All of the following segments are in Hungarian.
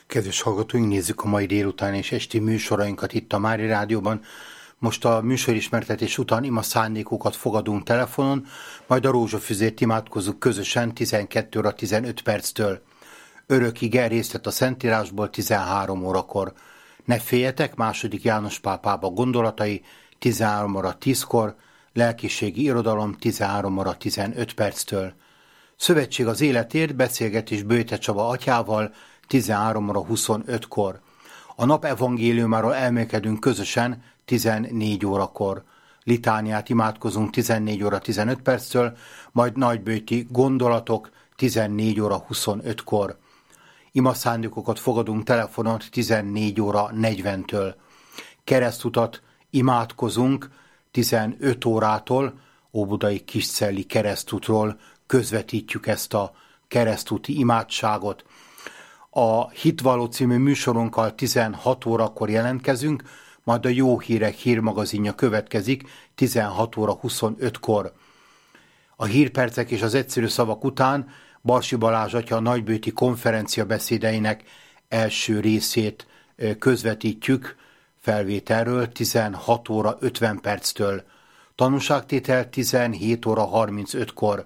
Kedves hallgatóink, nézzük a mai délután és esti műsorainkat itt a Mária Rádióban. Most a műsorismertetés után ima szándékokat fogadunk telefonon, majd a rózsafüzért imádkozzuk közösen 12 óra 15 perctől. Örök ige részlet a Szentírásból 13 órakor. Ne féljetek, II. János pápába gondolatai 13 óra 10-kor, lelkiségi irodalom 13 óra 15 perctől. Szövetség az életért, beszélgetés Böjte Csaba atyával 13 óra 25-kor. A nap evangéliumáról elmélkedünk közösen 14 órakor. Litániát imádkozunk 14 óra 15 perctől, majd nagyböjti gondolatok 14 óra 25-kor. Imaszándékokat fogadunk telefonon 14 óra 40-től. Keresztutat imádkozunk 15 órától, Óbudai Kiscelli keresztútról közvetítjük ezt a keresztúti imádságot. A Hitvalló című műsorunkkal 16 órakor jelentkezünk, majd a Jó Hírek hírmagazinja következik 16 óra 25-kor. A hírpercek és az egyszerű szavak után Barsi Balázs atya nagybőti konferencia beszédeinek első részét közvetítjük felvételről 16 óra 50 perctől. Tanúságtétel 17 óra 35-kor.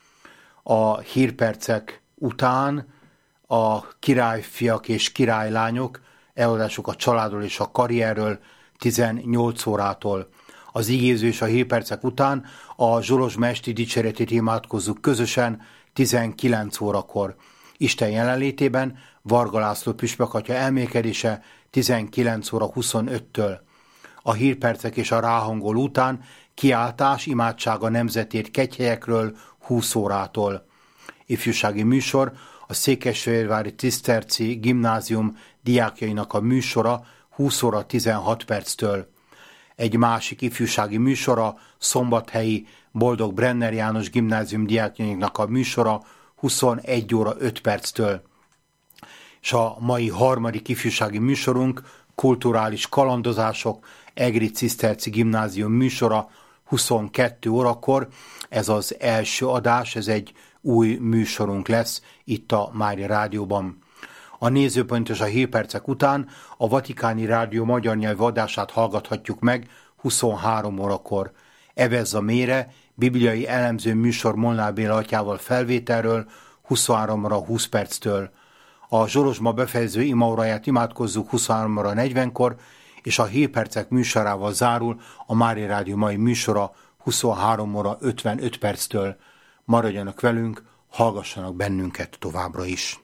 A hírpercek után a királyfiak és királylányok előadások a családról és a karrierről 18 órától. Az igéző és a hírpercek után a Zsolozsma esti dicséretét imádkozzuk közösen 19 órakor. Isten jelenlétében Varga László püspök atya elmélkedése 19 óra 25-től. A hírpercek és a ráhangol után kiáltás imádsága nemzetért Kegyhelyekről 20 órától. Ifjúsági műsor a Székesfehérvári Ciszterci Gimnázium diákjainak a műsora 20 óra 16 perctől. Egy másik ifjúsági műsora Szombathelyi Boldog Brenner János Gimnázium diákjainak a műsora 21 óra 5 perctől. És a mai harmadik ifjúsági műsorunk Kulturális kalandozások Egri Ciszterci Gimnázium műsora 22 órakor. Ez az első adás, ez egy új műsorunk lesz itt a Mária Rádióban. A nézőpont és a hírpercek után a Vatikáni Rádió magyar nyelvű adását hallgathatjuk meg 23 órakor. Evezza mére, bibliai elemző műsor Molnár Béla atyával felvételről 23 óra 20 perctől. A Zsolozsma befejező imaóráját imádkozzuk 23 óra 40-kor, és a hírpercek műsorával zárul a Mária Rádió mai műsora 23 óra 55 perctől. Maradjanak velünk, hallgassanak bennünket továbbra is.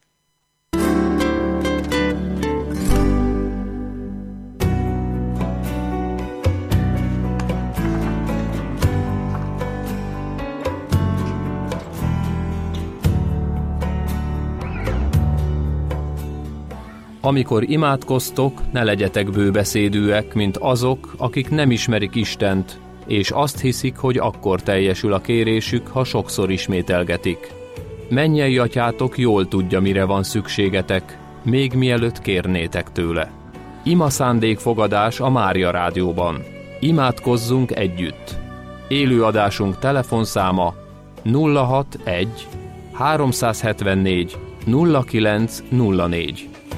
Amikor imádkoztok, ne legyetek bőbeszédűek, mint azok, akik nem ismerik Istent, és azt hiszik, hogy akkor teljesül a kérésük, ha sokszor ismételgetik. Mennyei atyátok jól tudja, mire van szükségetek, még mielőtt kérnétek tőle. Ima szándékfogadás a Mária Rádióban. Imádkozzunk együtt. Élő adásunk telefonszáma 061 374 0904.